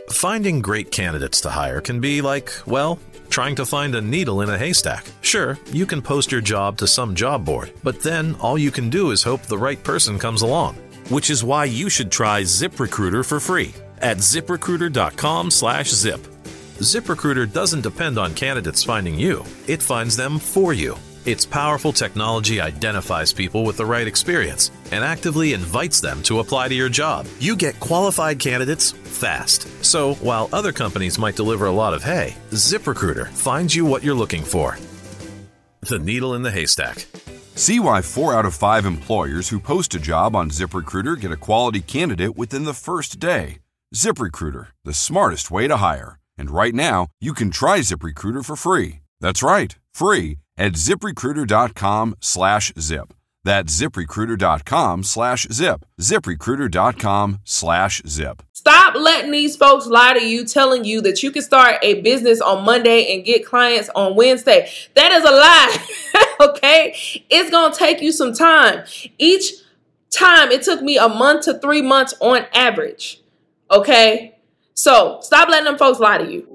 Finding great candidates to hire can be like, well, trying to find a needle in a haystack. Sure, you can post your job to some job board, but then all you can do is hope the right person comes along. Which is why you should try ZipRecruiter for free at ZipRecruiter.com/zip. ZipRecruiter doesn't depend on candidates finding you. It finds them for you. Its powerful technology identifies people with the right experience and actively invites them to apply to your job. You get qualified candidates fast. So while other companies might deliver a lot of hay, ZipRecruiter finds you what you're looking for. The needle in the haystack. See why 4 out of 5 employers who post a job on ZipRecruiter get a quality candidate within the first day. ZipRecruiter, the smartest way to hire. And right now, you can try ZipRecruiter for free. That's right, free at ZipRecruiter.com/zip. That's ZipRecruiter.com/zip. ZipRecruiter.com/zip. Stop letting these folks lie to you, telling you that you can start a business on Monday and get clients on Wednesday. That is a lie, okay? It's going to take you some time. Each time, it took me a month to 3 months on average, okay? So stop letting them folks lie to you.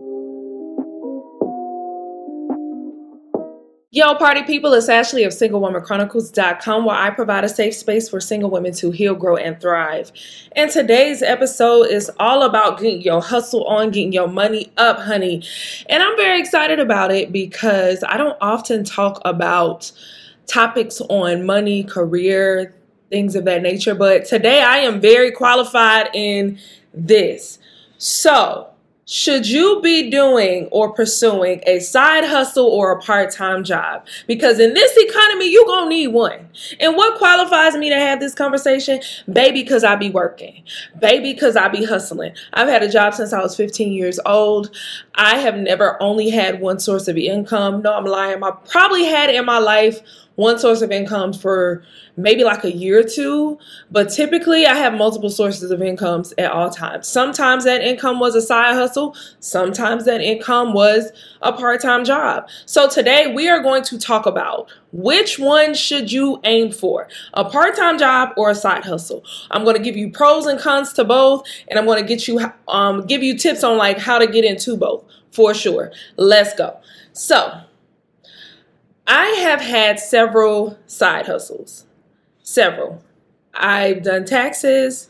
Yo, party people, it's Ashley of SingleWomanChronicles.com, where I provide a safe space for single women to heal, grow, and thrive. And today's episode is all about getting your hustle on, getting your money up, honey. And I'm very excited about it because I don't often talk about topics on money, career, things of that nature. But today I am very qualified in this. So, should you be doing or pursuing a side hustle or a part-time job? Because in this economy, you're going to need one. And what qualifies me to have this conversation? Baby, because I be working. Baby, because I be hustling. I've had a job since I was 15 years old. I have never only had one source of income. No, I'm lying. I probably had in my life one source of income for maybe like a year or two, but typically I have multiple sources of incomes at all times. Sometimes that income was a side hustle. Sometimes that income was a part-time job. So today we are going to talk about which one should you aim for, a part-time job or a side hustle. I'm going to give you pros and cons to both, and I'm going to give you tips on like how to get into both for sure. Let's go. So I have had several side hustles. Several. I've done taxes.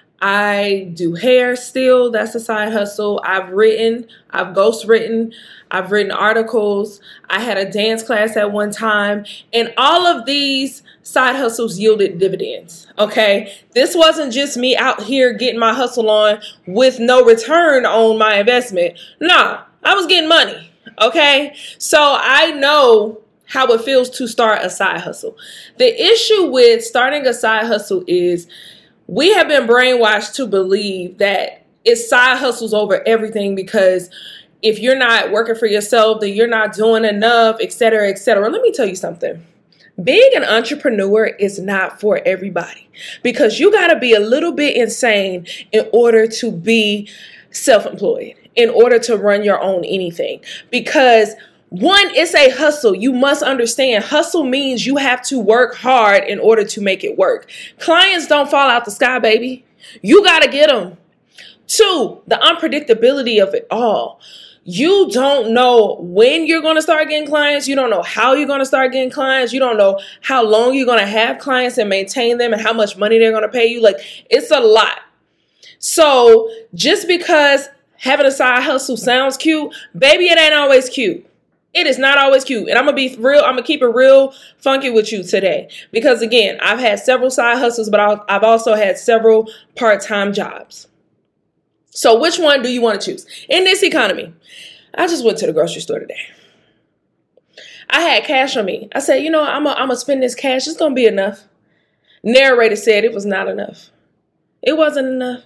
I do hair still. That's a side hustle. I've ghostwritten. I've written articles. I had a dance class at one time. And all of these side hustles yielded dividends. Okay. This wasn't just me out here getting my hustle on with no return on my investment. Nah, I was getting money. Okay. So I know how it feels to start a side hustle. The issue with starting a side hustle is we have been brainwashed to believe that it's side hustles over everything, because if you're not working for yourself, then you're not doing enough, et cetera, et cetera. Let me tell you something. Being an entrepreneur is not for everybody, because you got to be a little bit insane in order to be self-employed, in order to run your own anything. Because one, it's a hustle. You must understand, hustle means you have to work hard in order to make it work. Clients don't fall out the sky, baby. You got to get them. Two, the unpredictability of it all. You don't know when you're going to start getting clients. You don't know how you're going to start getting clients. You don't know how long you're going to have clients and maintain them and how much money they're going to pay you. Like, it's a lot. So just because having a side hustle sounds cute, baby, it ain't always cute. It is not always cute. And I'm going to be real. I'm going to keep it real funky with you today. Because again, I've had several side hustles, but I've also had several part-time jobs. So which one do you want to choose? In this economy, I just went to the grocery store today. I had cash on me. I said, I'm going to spend this cash. It's going to be enough. Narrator said it was not enough. It wasn't enough.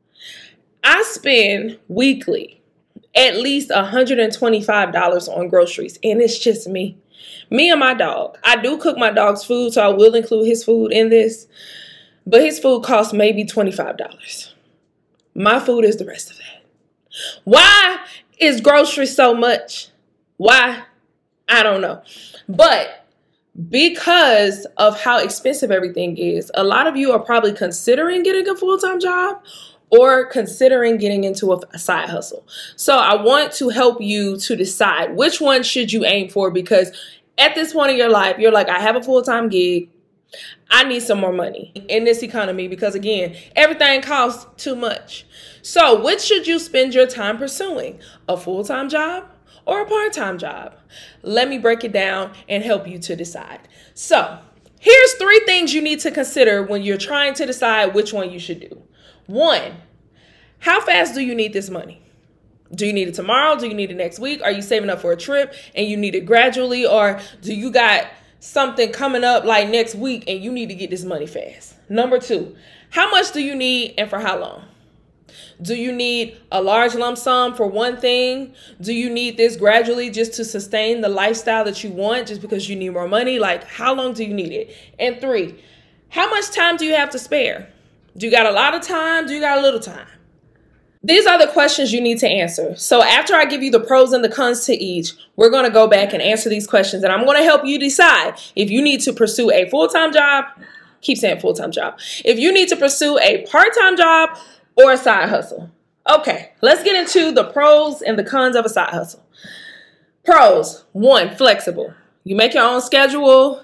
I spend weekly at least $125 on groceries. And it's just me and my dog. I do cook my dog's food, so I will include his food in this. But his food costs maybe $25. My food is the rest of that. Why is groceries so much? Why? I don't know. But because of how expensive everything is, a lot of you are probably considering getting a full-time job, or considering getting into a side hustle. So I want to help you to decide which one should you aim for, because at this point in your life, you're like, I have a full-time gig. I need some more money in this economy because, again, everything costs too much. So which should you spend your time pursuing? A full-time job or a part-time job? Let me break it down and help you to decide. So here's 3 things you need to consider when you're trying to decide which one you should do. 1, how fast do you need this money? Do you need it tomorrow? Do you need it next week? Are you saving up for a trip and you need it gradually? Or do you got something coming up like next week and you need to get this money fast? Number 2, how much do you need and for how long? Do you need a large lump sum for one thing? Do you need this gradually just to sustain the lifestyle that you want just because you need more money? Like, how long do you need it? And 3, how much time do you have to spare? Do you got a lot of time? Do you got a little time? These are the questions you need to answer. So after I give you the pros and the cons to each, we're going to go back and answer these questions. And I'm going to help you decide if you need to pursue a full-time job. Keep saying full-time job. If you need to pursue a part-time job or a side hustle. Okay, let's get into the pros and the cons of a side hustle. Pros: 1, flexible. You make your own schedule,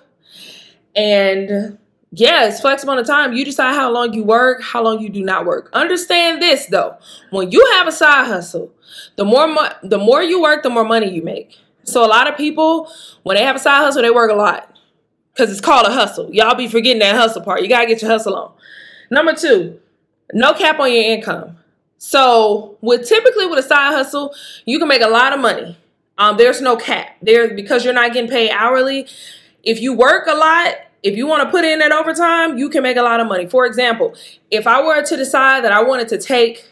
and yeah, it's flexible on the time. You decide how long you work, how long you do not work. Understand this though: when you have a side hustle, the more you work, the more money you make. So a lot of people, when they have a side hustle, they work a lot because it's called a hustle. Y'all be forgetting that hustle part. You gotta get your hustle on. Number 2, no cap on your income. So typically with a side hustle, you can make a lot of money. There's no cap there because you're not getting paid hourly. If you work a lot, if you want to put in that overtime, you can make a lot of money. For example, if I were to decide that I wanted to take,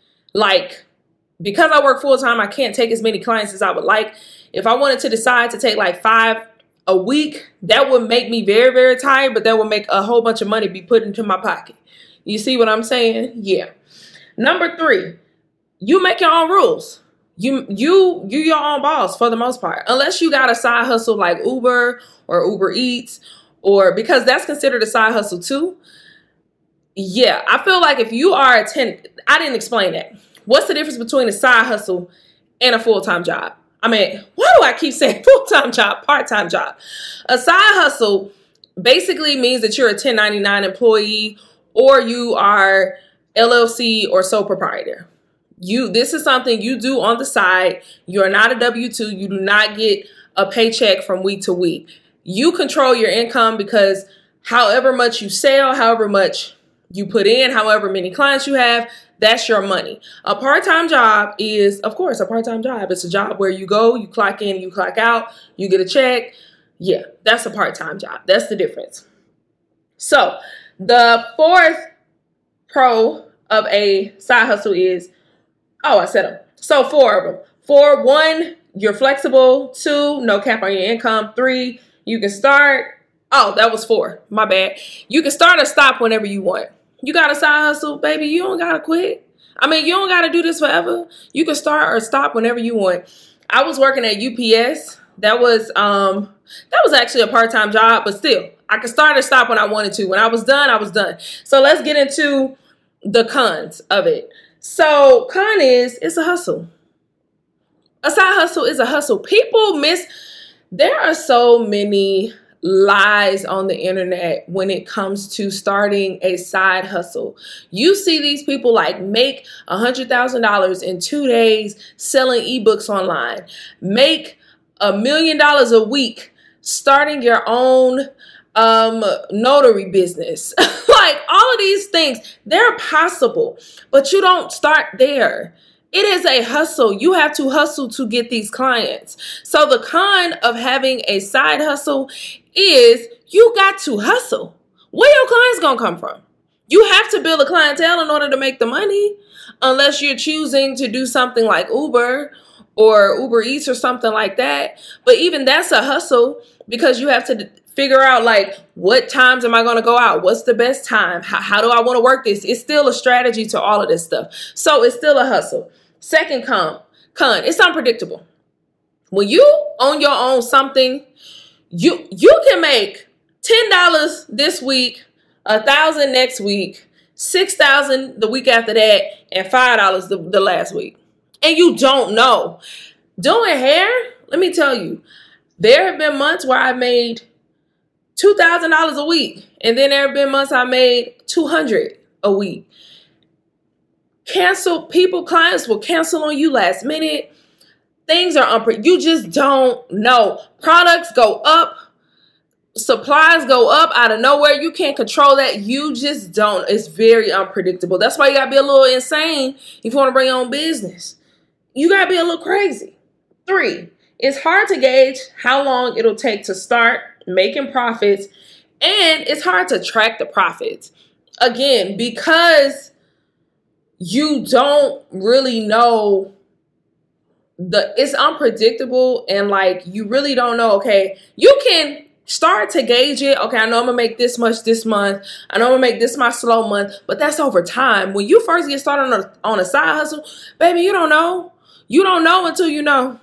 because I work full time, I can't take as many clients as I would like. If I wanted to decide to take 5 a week, that would make me very, very tired, but that would make a whole bunch of money be put into my pocket. You see what I'm saying? Yeah. Number 3, you make your own rules. You your own boss for the most part, unless you got a side hustle like Uber or Uber Eats, or because that's considered a side hustle too. Yeah, I feel like if you are I didn't explain that. What's the difference between a side hustle and a full-time job? I mean, why do I keep saying full-time job, part-time job? A side hustle basically means that you're a 1099 employee, or you are LLC or sole proprietor. This is something you do on the side. You're not a W-2. You do not get a paycheck from week to week. You control your income because however much you sell, however much you put in, however many clients you have, that's your money. A part-time job is, of course, a part-time job. It's a job where you go, you clock in, you clock out, you get a check. Yeah, that's a part-time job. That's the difference. So the 4th pro of a side hustle is, I said them. So 4 of them. 4, 1, you're flexible. 2, no cap on your income. 3, you can start. That was 4. My bad. You can start or stop whenever you want. You got a side hustle, baby. You don't got to quit. I mean, you don't got to do this forever. You can start or stop whenever you want. I was working at UPS. That was actually a part-time job, but still, I could start or stop when I wanted to. When I was done, I was done. So let's get into the cons of it. So con is, it's a hustle. A side hustle is a hustle. There are so many lies on the internet when it comes to starting a side hustle. You see these people make $100,000 in 2 days selling ebooks online, make $1 million a week starting your own notary business. All of these things, they're possible, but you don't start there. It is a hustle. You have to hustle to get these clients. So the con of having a side hustle is you got to hustle. Where your clients gonna come from? You have to build a clientele in order to make the money, unless you're choosing to do something like Uber or Uber Eats or something like that. But even that's a hustle because you have to figure out what times am I going to go out? What's the best time? How do I want to work this? It's still a strategy to all of this stuff. So it's still a hustle. Second con, it's unpredictable. When you own your own something, you can make $10 this week, $1,000 next week, $6,000 the week after that, and $5 the last week. And you don't know. Doing hair, let me tell you, there have been months where I made $2,000 a week. And then there have been months I made $200 a week. Clients will cancel on you last minute. Things are you just don't know. Products go up. Supplies go up out of nowhere. You can't control that. You just don't. It's very unpredictable. That's why you gotta be a little insane if you want to bring your own business. You gotta be a little crazy. 3, it's hard to gauge how long it'll take to start making profits, and it's hard to track the profits. Again, because you don't really know it's unpredictable, and like you really don't know. Okay, you can start to gauge it. Okay, I know I'm gonna make this much this month. I know I'm gonna make this my slow month, but that's over time. When you first get started on a side hustle, baby, you don't know. You don't know until you know.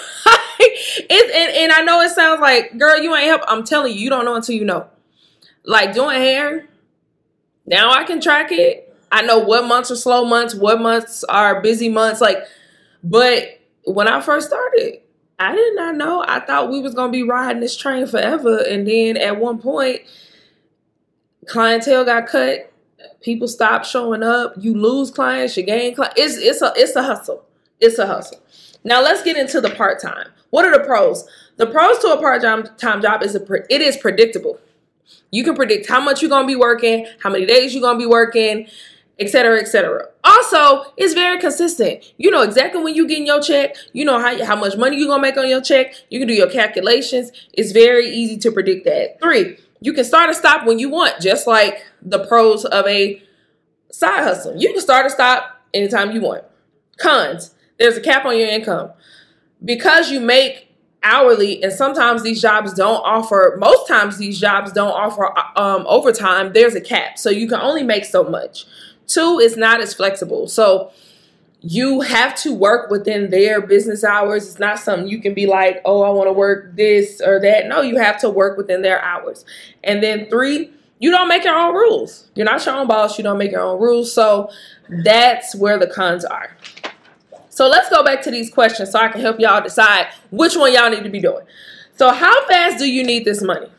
And I know it sounds like, girl, you ain't help. I'm telling you, you don't know until you know. Like doing hair, now I can track it. I know what months are slow months, what months are busy months. But when I first started, I did not know. I thought we was going to be riding this train forever. And then at one point, clientele got cut. People stopped showing up. You lose clients, you gain clients. It's a hustle. It's a hustle. Now let's get into the part-time. What are the pros? The pros to a part-time job is it is predictable. You can predict how much you're going to be working, how many days you're going to be working, et cetera, et cetera. Also, it's very consistent. You know exactly when you're getting your check. You know how much money you're going to make on your check. You can do your calculations. It's very easy to predict that. 3, you can start or stop when you want, just like the pros of a side hustle. You can start or stop anytime you want. Cons, there's a cap on your income. Because you make hourly, and sometimes these jobs don't offer, most times these jobs don't offer overtime, there's a cap. So you can only make so much. 2, it's not as flexible. So you have to work within their business hours. It's not something you can be like, oh, I want to work this or that. No, you have to work within their hours. And then 3, you don't make your own rules. You're not your own boss. You don't make your own rules. So that's where the cons are. So let's go back to these questions so I can help y'all decide which one y'all need to be doing. So how fast do you need this money?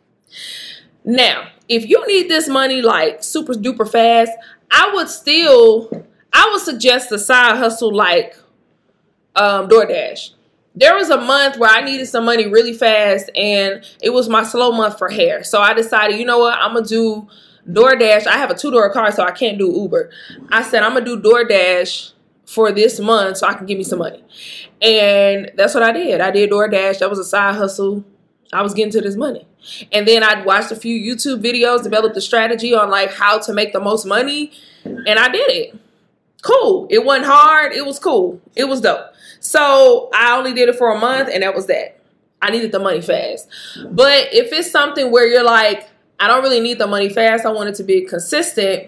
Now, if you need this money like super duper fast, I would suggest a side hustle like DoorDash. There was a month where I needed some money really fast, and it was my slow month for hair. So I decided, you know what, I'm going to do DoorDash. I have a $2 car, so I can't do Uber. I said, I'm going to do DoorDash for this month so I can give me some money. And that's what I did. I did DoorDash. That was a side hustle. I was getting to this money. And then I watched a few YouTube videos, developed a strategy on like how to make the most money. And I did it. Cool. It wasn't hard. It was cool. It was dope. So I only did it for a month, and that was that. I needed the money fast. But if it's something where you're like, I don't really need the money fast, I want it to be consistent,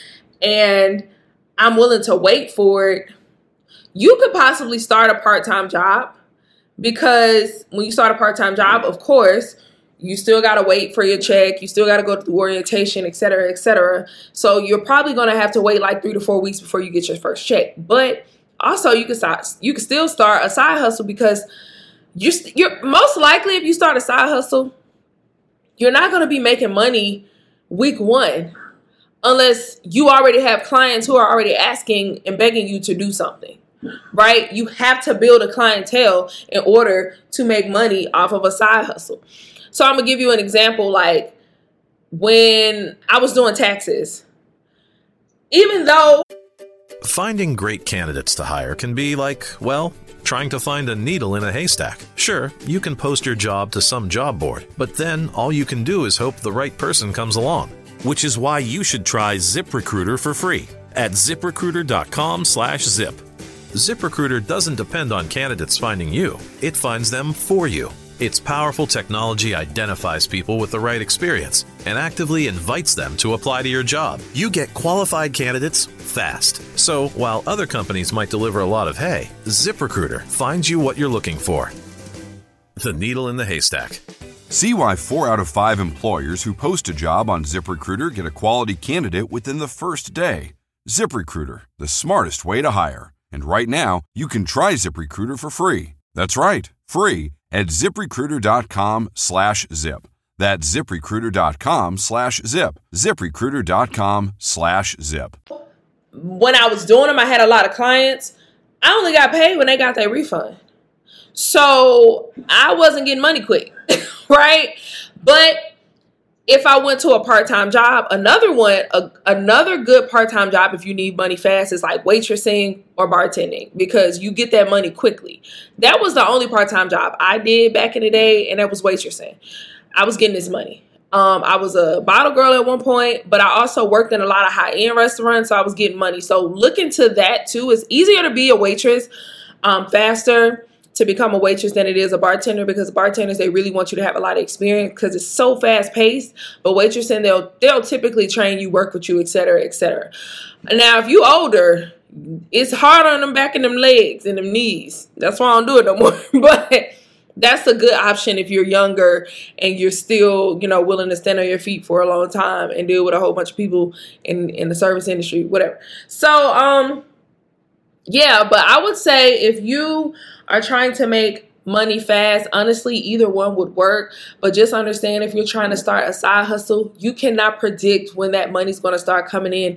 and I'm willing to wait for it, you could possibly start a part-time job, because when you start a part-time job, of course, you still got to wait for your check. You still got to go through orientation, et cetera, et cetera. So you're probably going to have to wait like 3 to 4 weeks before you get your first check. But also you can still start a side hustle, because you're most likely, if you start a side hustle, you're not going to be making money week 1. Unless you already have clients who are already asking and begging you to do something, right? You have to build a clientele in order to make money off of a side hustle. So I'm going to give you an example. Like when I was doing taxes, even though Finding great candidates to hire can be like, well, trying to find a needle in a haystack. Sure, you can post your job to some job board, but then all you can do is hope the right person comes along. Which is why you should try ZipRecruiter for free at ZipRecruiter.com/zip. ZipRecruiter doesn't depend on candidates finding you. It finds them for you. Its powerful technology identifies people with the right experience and actively invites them to apply to your job. You get qualified candidates fast. So while other companies might deliver a lot of hay, ZipRecruiter finds you what you're looking for. The needle in the haystack. See why 4 out of 5 employers who post a job on ZipRecruiter get a quality candidate within the first day. ZipRecruiter, the smartest way to hire. And right now, you can try ZipRecruiter for free. That's right, free at ZipRecruiter.com/zip. That's ZipRecruiter.com/zip. ZipRecruiter.com/zip. When I was doing them, I had a lot of clients. I only got paid when they got their refund. So I wasn't getting money quick, right? But if I went to a part-time job, another good part-time job if you need money fast is like waitressing or bartending, because you get that money quickly. That was the only part-time job I did back in the day, and that was waitressing. I was getting this money. I was a bottle girl at one point, but I also worked in a lot of high-end restaurants, so I was getting money. So look into that too. It's easier to be a waitress, faster to become a waitress than it is a bartender, because bartenders, they really want you to have a lot of experience because it's so fast paced. But waitressing, they'll typically train you, work with you, et cetera, et cetera. Now, if you older, it's hard on them back and them legs and them knees. That's why I don't do it no more. But that's a good option if you're younger and you're still, willing to stand on your feet for a long time and deal with a whole bunch of people in the service industry, whatever. So, yeah, but I would say if you are trying to make money fast, honestly, either one would work. But just understand, if you're trying to start a side hustle, you cannot predict when that money's going to start coming in.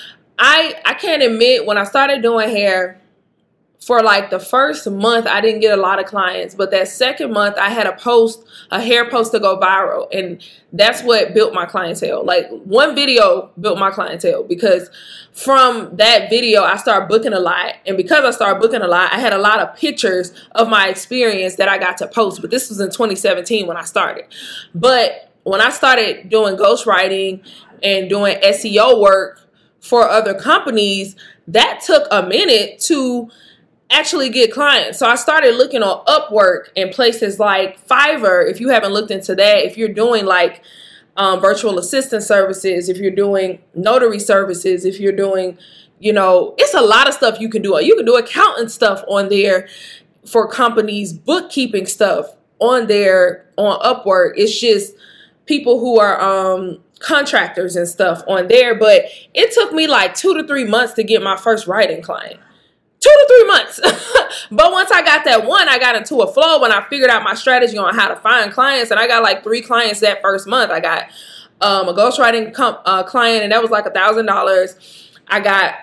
I can't admit, when I started doing hair, for like the first month, I didn't get a lot of clients. But that second month, I had a hair post to go viral. And that's what built my clientele. Like, one video built my clientele, because from that video, I started booking a lot. And because I started booking a lot, I had a lot of pictures of my experience that I got to post. But this was in 2017 when I started. But when I started doing ghostwriting and doing SEO work for other companies, that took a minute to actually get clients. So I started looking on Upwork and places like Fiverr. If you haven't looked into that, if you're doing like virtual assistant services, if you're doing notary services, if you're doing, it's a lot of stuff you can do. You can do accountant stuff on there for companies, bookkeeping stuff on there on Upwork. It's just people who are contractors and stuff on there. But it took me like 2 to 3 months to get my first writing client. 2 to 3 months. But once I got that one, I got into a flow when I figured out my strategy on how to find clients. And I got like 3 clients that first month. I got a ghostwriting client, and that was like $1,000. I got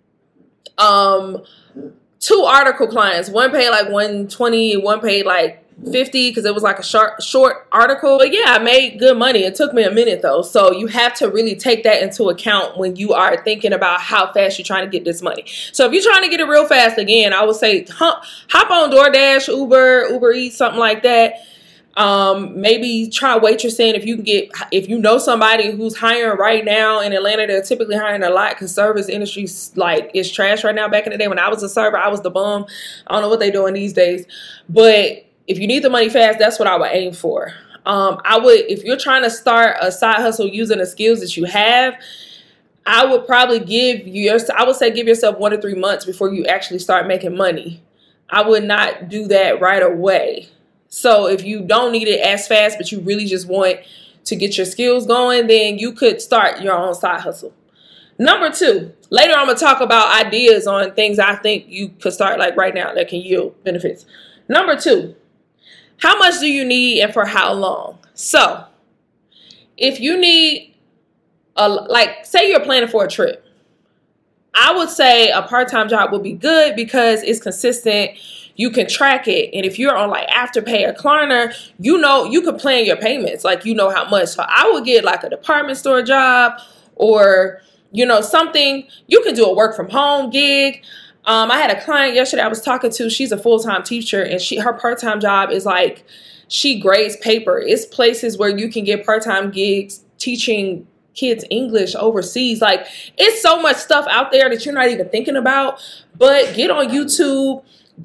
2 article clients. One paid like $120, one paid like $50 because it was like a short article. But yeah, I made good money. It took me a minute though. So you have to really take that into account when you are thinking about how fast you're trying to get this money. So if you're trying to get it real fast, again, I would say hop on DoorDash, Uber Eats, something like that. Maybe try waitressing if you know somebody who's hiring right now in Atlanta. They're typically hiring a lot because service industry is trash right now. Back in the day when I was a server, I was the bum. I don't know what they're doing these days, but if you need the money fast, that's what I would aim for. If you're trying to start a side hustle using the skills that you have, I would probably give yourself 1 to 3 months before you actually start making money. I would not do that right away. So if you don't need it as fast, but you really just want to get your skills going, then you could start your own side hustle. Number 2, later I'm going to talk about ideas on things I think you could start like right now that can yield benefits. Number 2, how much do you need and for how long? So if you need, say you're planning for a trip, I would say a part-time job would be good because it's consistent. You can track it. And if you're on like Afterpay or Klarna, you can plan your payments. Like, how much. So I would get like a department store job or, something. You can do a work from home gig. I had a client yesterday I was talking to. She's a full-time teacher, and her part-time job is like she grades paper. It's places where you can get part-time gigs teaching kids English overseas. Like, it's so much stuff out there that you're not even thinking about. But get on YouTube,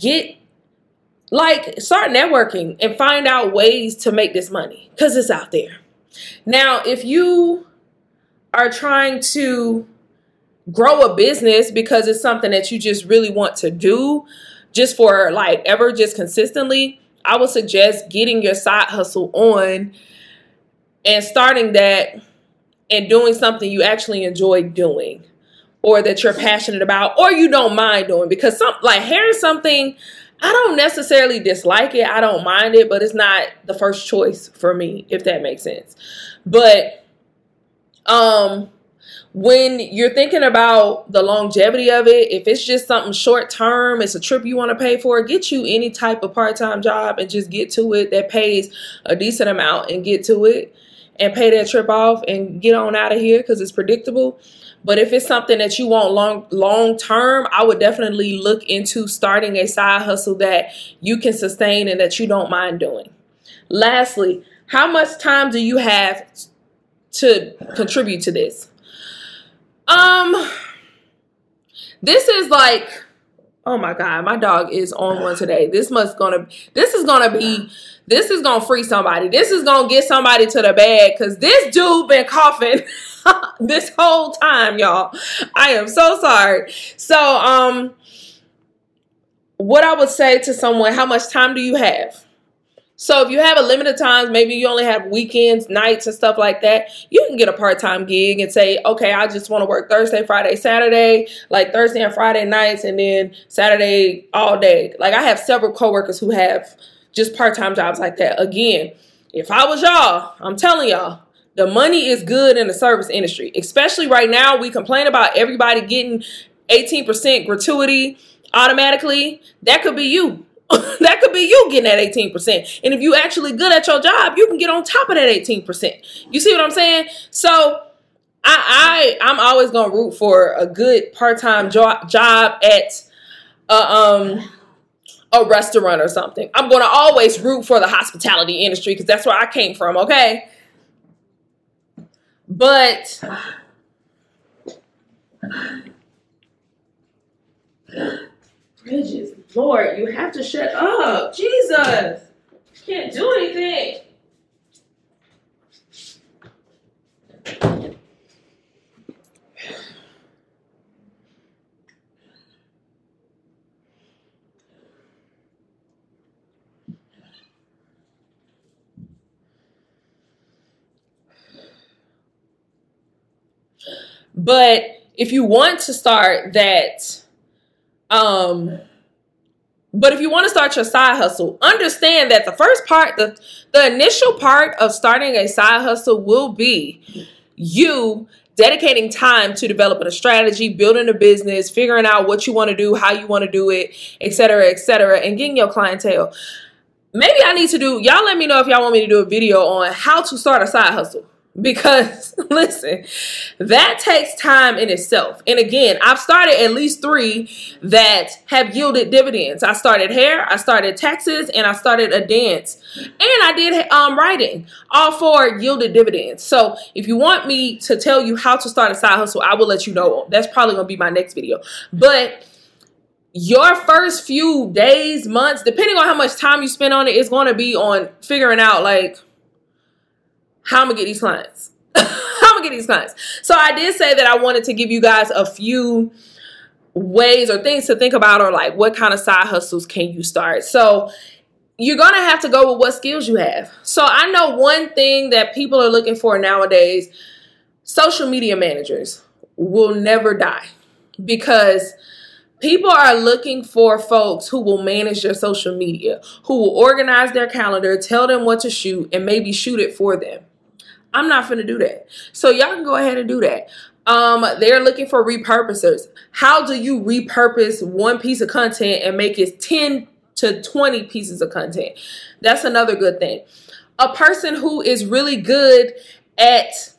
start networking and find out ways to make this money because it's out there. Now, if you are trying to grow a business because it's something that you just really want to do just for just consistently, I would suggest getting your side hustle on and starting that and doing something you actually enjoy doing, or that you're passionate about, or you don't mind doing. Because hair is something I don't necessarily dislike it. I don't mind it, but it's not the first choice for me, if that makes sense. But when you're thinking about the longevity of it, if it's just something short term, it's a trip you want to pay for, get you any type of part-time job and just get to it that pays a decent amount, and get to it and pay that trip off and get on out of here, because it's predictable. But if it's something that you want long term, I would definitely look into starting a side hustle that you can sustain and that you don't mind doing. Lastly, how much time do you have to contribute to this? This is like, oh my God, my dog is on one today. This is gonna free somebody. This is gonna get somebody to the bag, because this dude been coughing this whole time, y'all. I am so sorry. So, what I would say to someone, how much time do you have? So if you have a limited time, maybe you only have weekends, nights, and stuff like that, you can get a part-time gig and say, okay, I just want to work Thursday, Friday, Saturday, like Thursday and Friday nights, and then Saturday all day. Like, I have several coworkers who have just part-time jobs like that. Again, if I was y'all, I'm telling y'all, the money is good in the service industry. Especially right now, we complain about everybody getting 18% gratuity automatically. That could be you. That could be you getting that 18%. And if you actually good at your job, you can get on top of that 18%. You see what I'm saying? So I'm always going to root for a good part-time job at a restaurant or something. I'm going to always root for the hospitality industry, because that's where I came from, okay? But Bridges, Lord, you have to shut up. Jesus. Can't do anything. But if you want to start that, but if you want to start your side hustle, understand that the first part, the initial part of starting a side hustle will be you dedicating time to developing a strategy, building a business, figuring out what you want to do, how you want to do it, et cetera, and getting your clientele. Maybe I need to y'all let me know if y'all want me to do a video on how to start a side hustle. Because listen, that takes time in itself. And again, I've started at least 3 that have yielded dividends. I started hair, I started taxes, and I started a dance. And I did writing. All 4 yielded dividends. So if you want me to tell you how to start a side hustle, I will let you know. That's probably going to be my next video. But your first few days, months, depending on how much time you spend on it, is going to be on figuring out, like, how I'm going to get these clients. So I did say that I wanted to give you guys a few ways or things to think about, or like what kind of side hustles can you start. So you're going to have to go with what skills you have. So I know one thing that people are looking for nowadays, social media managers will never die, because people are looking for folks who will manage their social media, who will organize their calendar, tell them what to shoot, and maybe shoot it for them. I'm not finna do that. So y'all can go ahead and do that. They're looking for repurposers. How do you repurpose one piece of content and make it 10 to 20 pieces of content? That's another good thing. A person who is really good at,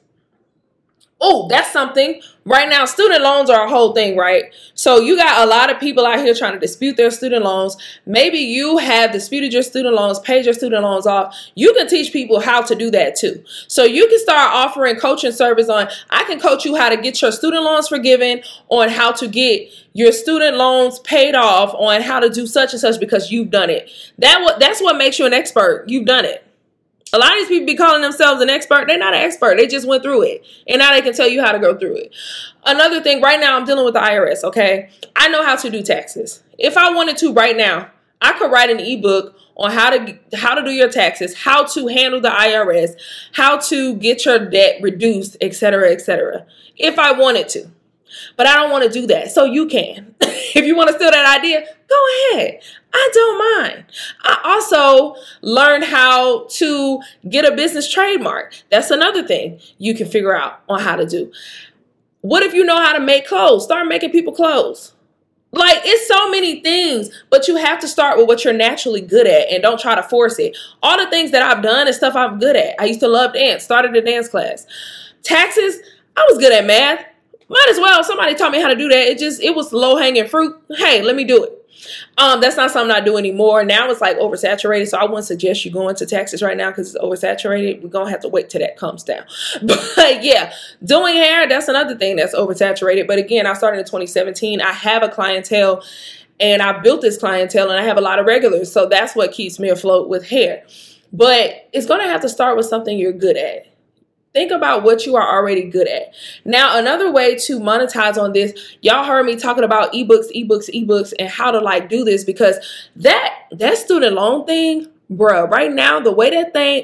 that's something. Right now, student loans are a whole thing, right? So you got a lot of people out here trying to dispute their student loans. Maybe you have disputed your student loans, paid your student loans off. You can teach people how to do that too. So you can start offering coaching service on, I can coach you how to get your student loans forgiven, on how to get your student loans paid off, on how to do such and such, because you've done it. That's what makes you an expert. You've done it. A lot of these people be calling themselves an expert. They're not an expert. They just went through it. And now they can tell you how to go through it. Another thing, right now I'm dealing with the IRS, okay? I know how to do taxes. If I wanted to right now, I could write an ebook on how to do your taxes, how to handle the IRS, how to get your debt reduced, etc., etc., if I wanted to. But I don't want to do that. So you can. If you want to steal that idea, go ahead. I don't mind. I also learned how to get a business trademark. That's another thing you can figure out on how to do. What if you know how to make clothes? Start making people clothes. Like, it's so many things, but you have to start with what you're naturally good at and don't try to force it. All the things that I've done is stuff I'm good at. I used to love dance, started a dance class. Taxes, I was good at math. Might as well. Somebody taught me how to do that. It was low hanging fruit. Hey, let me do it. That's not something I do anymore. Now it's like oversaturated. So I wouldn't suggest you go into taxes right now because it's oversaturated. We're going to have to wait till that comes down. But yeah, doing hair, that's another thing that's oversaturated. But again, I started in 2017. I have a clientele and I built this clientele and I have a lot of regulars. So that's what keeps me afloat with hair. But it's going to have to start with something you're good at. Think about what you are already good at. Now, another way to monetize on this, y'all heard me talking about ebooks, and how to do this, because that student loan thing, bruh, right now, the way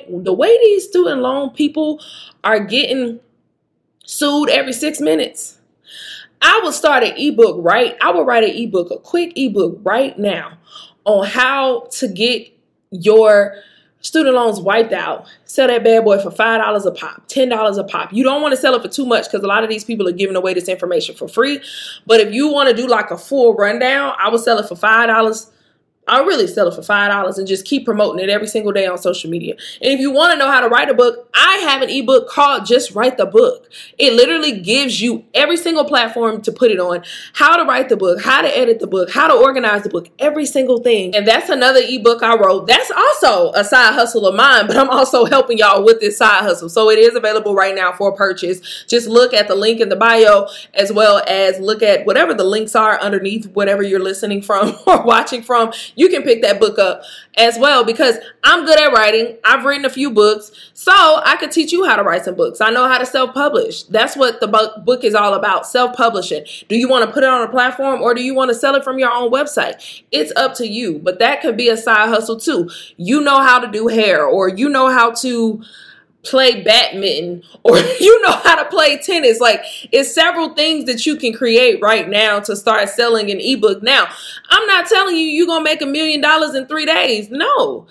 these student loan people are getting sued every 6 minutes, I would start an ebook, I would write an ebook, a quick ebook right now on how to get your student loans wiped out. Sell that bad boy for $5 a pop, $10 a pop. You don't want to sell it for too much because a lot of these people are giving away this information for free. But if you want to do like a full rundown, I would sell it for $5. I'll really sell it for $5 and just keep promoting it every single day on social media. And if you want to know how to write a book, I have an ebook called Just Write the Book. It literally gives you every single platform to put it on, how to write the book, how to edit the book, how to organize the book, every single thing. And that's another ebook I wrote. That's also a side hustle of mine, but I'm also helping y'all with this side hustle. So it is available right now for purchase. Just look at the link in the bio, as well as look at whatever the links are underneath whatever you're listening from or watching from. You can pick that book up as well, because I'm good at writing. I've written a few books, so I could teach you how to write some books. I know how to self-publish. That's what the book is all about, self-publishing. Do you want to put it on a platform, or do you want to sell it from your own website? It's up to you, but that could be a side hustle too. You know how to do hair, or you know how to play badminton, or you know how to play tennis. Like, it's several things that you can create right now to start selling an ebook. Now, I'm not telling you you're gonna make $1 million in 3 days. No,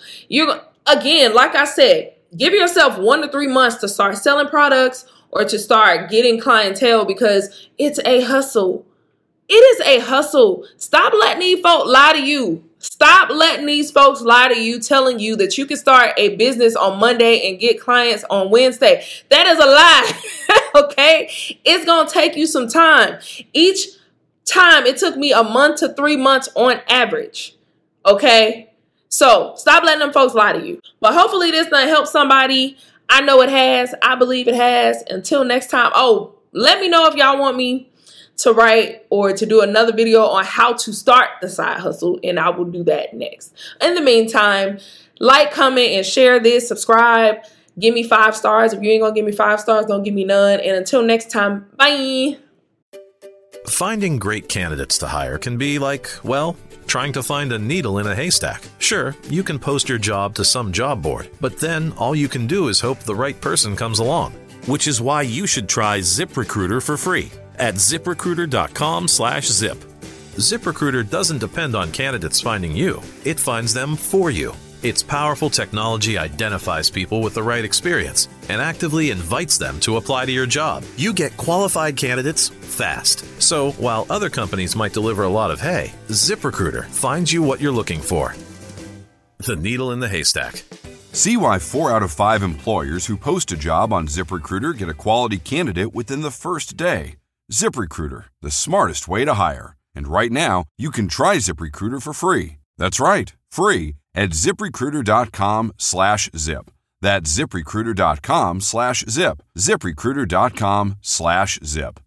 again, like I said, give yourself 1 to 3 months to start selling products or to start getting clientele, because it's a hustle. It is a hustle. Stop letting these folks lie to you. Stop letting these folks lie to you, telling you that you can start a business on Monday and get clients on Wednesday. That is a lie, okay? It's going to take you some time. Each time, it took me 1 month to 3 months on average, okay? So stop letting them folks lie to you. But hopefully this done help somebody. I know it has. I believe it has. Until next time. Oh, let me know if y'all want me to write or to do another video on how to start the side hustle, and I will do that next. In the meantime, like, comment, and share this. Subscribe. Give me 5 stars. If you ain't gonna give me 5 stars, don't give me none. And until next time, bye. Finding great candidates to hire can be like, well, trying to find a needle in a haystack. Sure, you can post your job to some job board, but then all you can do is hope the right person comes along. Which is why you should try ZipRecruiter for free at ZipRecruiter.com/zip. ZipRecruiter doesn't depend on candidates finding you. It finds them for you. Its powerful technology identifies people with the right experience and actively invites them to apply to your job. You get qualified candidates fast. So while other companies might deliver a lot of hay, ZipRecruiter finds you what you're looking for. The needle in the haystack. See why 4 out of 5 employers who post a job on ZipRecruiter get a quality candidate within the first day. ZipRecruiter, the smartest way to hire. And right now, you can try ZipRecruiter for free. That's right, free at ZipRecruiter.com/zip. That's ZipRecruiter.com/zip. ZipRecruiter.com/zip.